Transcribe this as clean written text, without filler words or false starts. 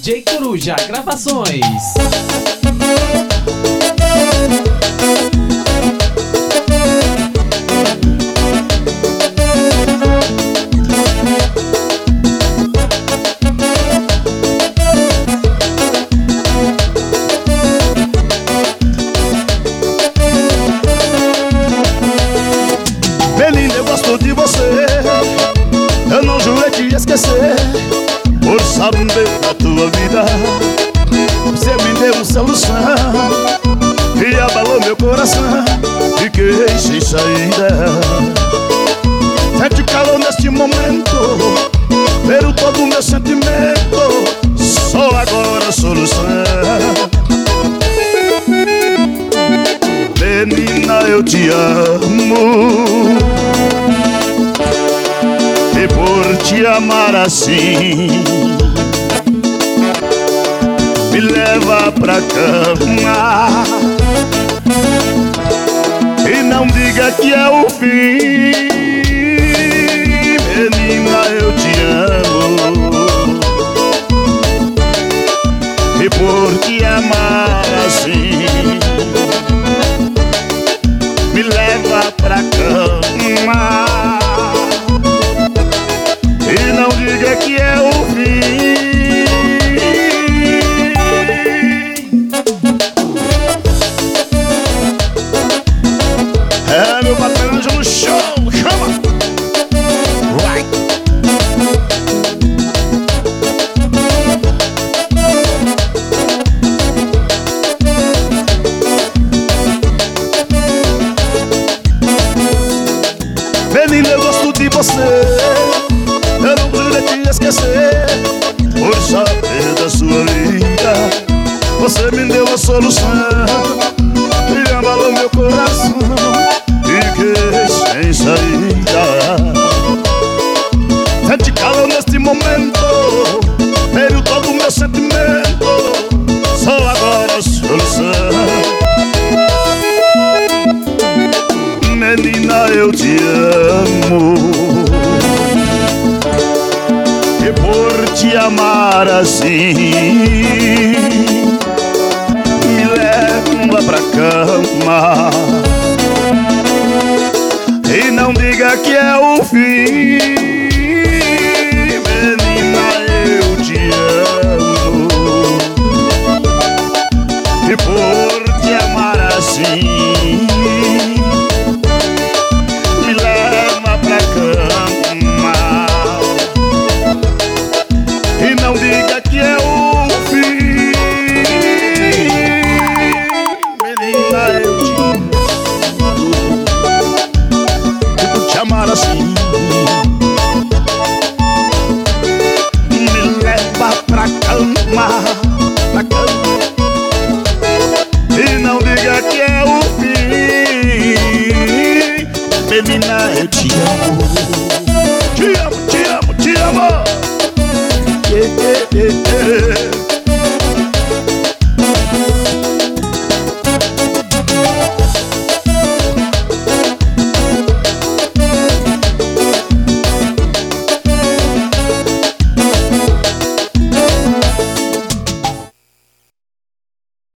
DJ Coruja Gravações. Menina, eu gosto de você, eu não jurei te esquecer. Por saber da tua vida, você me deu uma solução e abalou meu coração. Fiquei sem saída. Sente calor neste momento, ver todo o meu sentimento. Só agora a solução. Menina, eu te amo, e por te amar assim, me leva pra cama e não diga que é o fim. Menina, eu te amo, e por te amar assim, me leva pra cama e não diga que é o fim. É meu patrão no show, chama! Vai! Menina, eu gosto de você, eu não jurei te esquecer. Por saber da sua vida, você me deu a solução e abalou meu coração. Fiquei sem saída. Sente calor neste momento, veio todo o meu sentimento. Só agora a solução. Menina, eu te amo, e por te amar assim, me leva pra cama e não diga que é o fim. Menina, eu te amo, e por te amar assim, me leva pra cama e não diga que é o fim. Menina, eu te amo, e por te amar assim, me leva pra cama, e não diga que é o fim. Menina, eu te amo, te amo, te amo, te amo. Yeah, yeah, yeah, yeah.